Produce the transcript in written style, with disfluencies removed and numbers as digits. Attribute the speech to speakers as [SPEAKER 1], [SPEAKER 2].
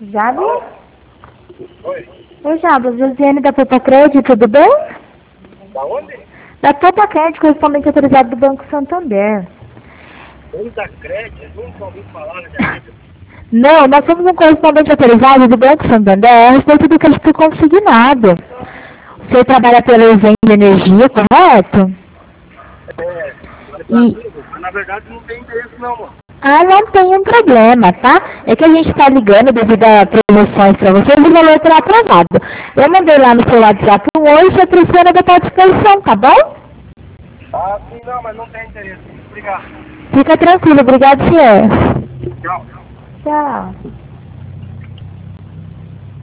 [SPEAKER 1] Jabo?
[SPEAKER 2] Oi.
[SPEAKER 1] Oi, Jabo. Josiane da Popa Crédito, tudo bem?
[SPEAKER 2] Da onde?
[SPEAKER 1] Da Popa Crédito, correspondente autorizado do Banco Santander.
[SPEAKER 2] Da Crédito, nunca ouvi falar na vida.
[SPEAKER 1] Não, nós somos um correspondente autorizado do Banco Santander a respeito do crédito consignado. O senhor trabalha pela Event de Energia, correto?
[SPEAKER 2] Mas na verdade não tem interesse não, mano.
[SPEAKER 1] Ah, não tem um problema, tá? É que a gente está ligando devido a promoções para vocês e o valor terá atrasado. Eu mandei lá no seu WhatsApp um oi, se a Priscila da tua disposição, tá bom?
[SPEAKER 2] Ah, sim, não, mas não tem interesse. Obrigado.
[SPEAKER 1] Fica tranquilo, obrigado, senhor.
[SPEAKER 2] Tchau.
[SPEAKER 1] Tchau.